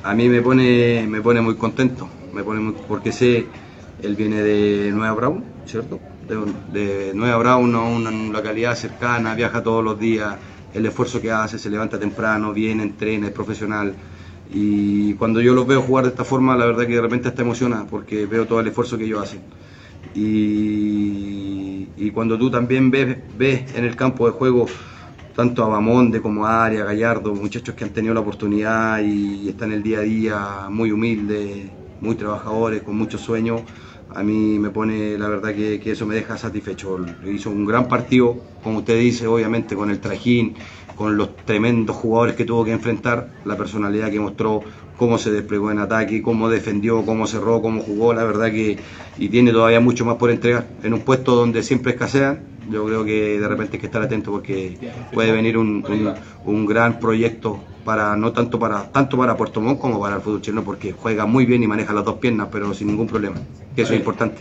A mí me pone muy contento, porque sé, él viene de Nueva Brown, ¿cierto? De Nueva Brown, ¿no? Una localidad cercana, viaja todos los días, el esfuerzo que hace, se levanta temprano, viene, entrena, es profesional. Y cuando yo los veo jugar de esta forma, la verdad que de repente hasta emociona, porque veo todo el esfuerzo que ellos hacen. Y cuando tú también ves en el campo de juego tanto a Bamonde como a Arias, Gallardo, muchachos que han tenido la oportunidad y están el día a día muy humildes, muy trabajadores, con muchos sueños, a mí me pone, la verdad que eso me deja satisfecho. Hizo un gran partido, como usted dice, obviamente con el trajín, con los tremendos jugadores que tuvo que enfrentar, la personalidad que mostró, cómo se desplegó en ataque, cómo defendió, cómo cerró, cómo jugó, la verdad que, y tiene todavía mucho más por entregar, en un puesto donde siempre escasean. Yo creo que de repente hay que estar atento porque puede venir un gran proyecto para no tanto para Puerto Montt como para el fútbol chileno, porque juega muy bien y maneja las dos piernas, pero sin ningún problema, que eso es importante.